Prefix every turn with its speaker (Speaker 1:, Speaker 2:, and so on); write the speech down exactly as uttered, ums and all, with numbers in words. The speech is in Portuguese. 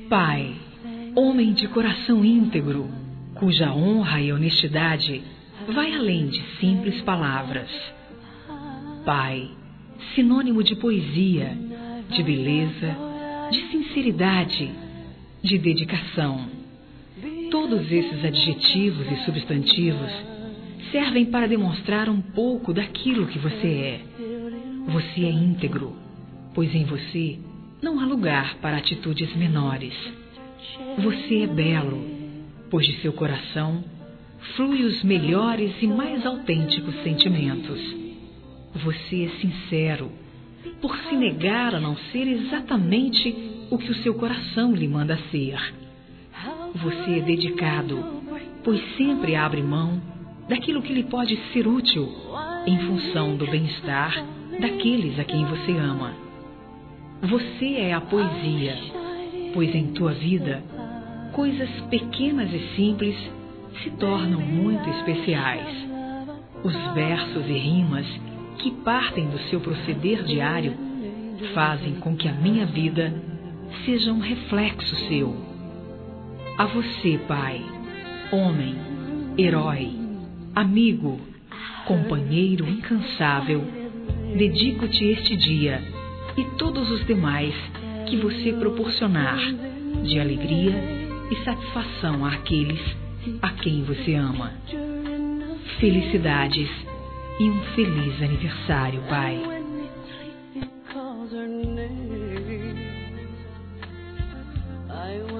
Speaker 1: Pai, homem de coração íntegro, cuja honra e honestidade vai além de simples palavras. Pai, sinônimo de poesia, de beleza, de sinceridade, de dedicação. Todos esses adjetivos e substantivos servem para demonstrar um pouco daquilo que você é. Você é íntegro, pois em você não há lugar para atitudes menores. Você é belo, pois de seu coração flui os melhores e mais autênticos sentimentos. Você é sincero, por se negar a não ser exatamente o que o seu coração lhe manda ser. Você é dedicado, pois sempre abre mão daquilo que lhe pode ser útil em função do bem-estar daqueles a quem você ama. Você é a poesia, pois em tua vida coisas pequenas e simples se tornam muito especiais. Os versos e rimas que partem do seu proceder diário fazem com que a minha vida seja um reflexo seu. A você, Pai, homem, herói, amigo, companheiro incansável, dedico-te este dia e todos os demais que você proporcionar de alegria e satisfação àqueles a quem você ama. Felicidades e um feliz aniversário, Pai.
Speaker 2: I